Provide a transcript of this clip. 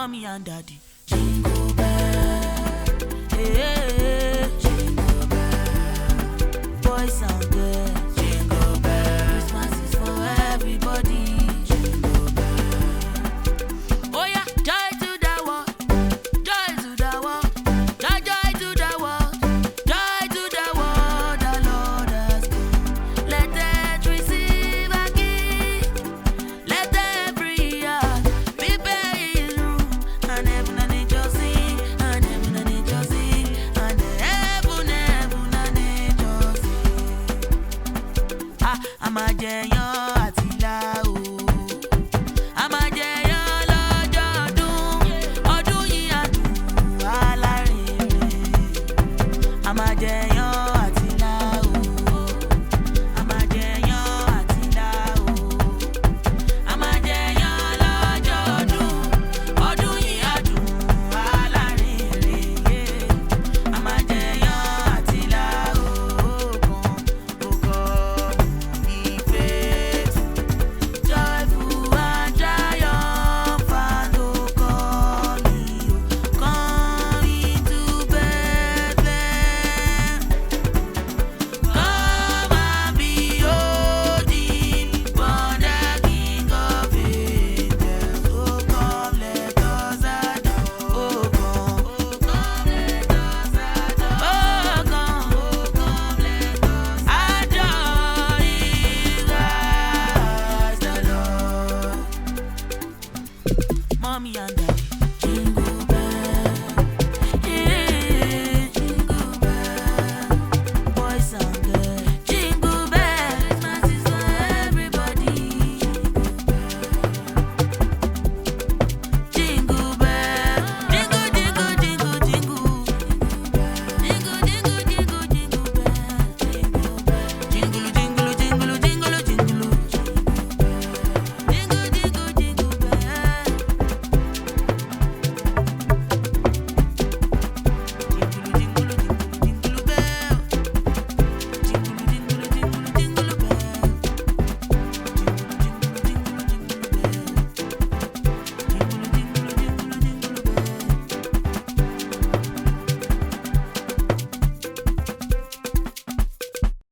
mommy and daddy. Jingle bell, hey, jingle bell. Boys and girls, jingle bell. Christmas is for everybody. Jingle bell. Oh yeah, joy to the world, joy to the world, joy, joy to the world, joy to the world. The Lord has come. Let earth receive a gift. Let every heart prepare his room, and heaven and nature sing, and heaven and nature sing, and heaven and nature sing. I'm a giant.